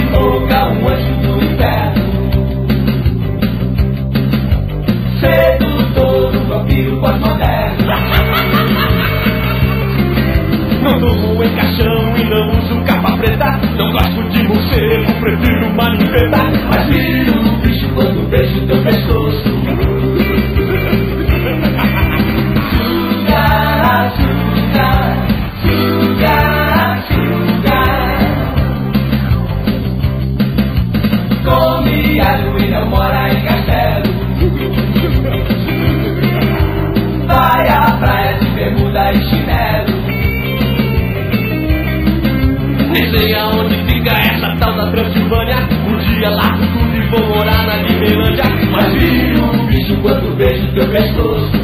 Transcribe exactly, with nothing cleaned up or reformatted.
boca um anjo do inferno, sedutor, um vampiro pós-moderno. Não durmo em caixão e não uso capa preta. Não gosto de morcego, prefiro uma limpeta. Mas viro um bicho quando beijo teu pescoço. Suga, suga, suga, suga. Come alho e não mora em castelo. Vai à praia de bermuda e chinelo. Nem sei aonde fica essa tal da Transilvânia. Um dia largo tudo e vou morar na Nivelândia. Mas viro um bicho quando beijo teu pescoço.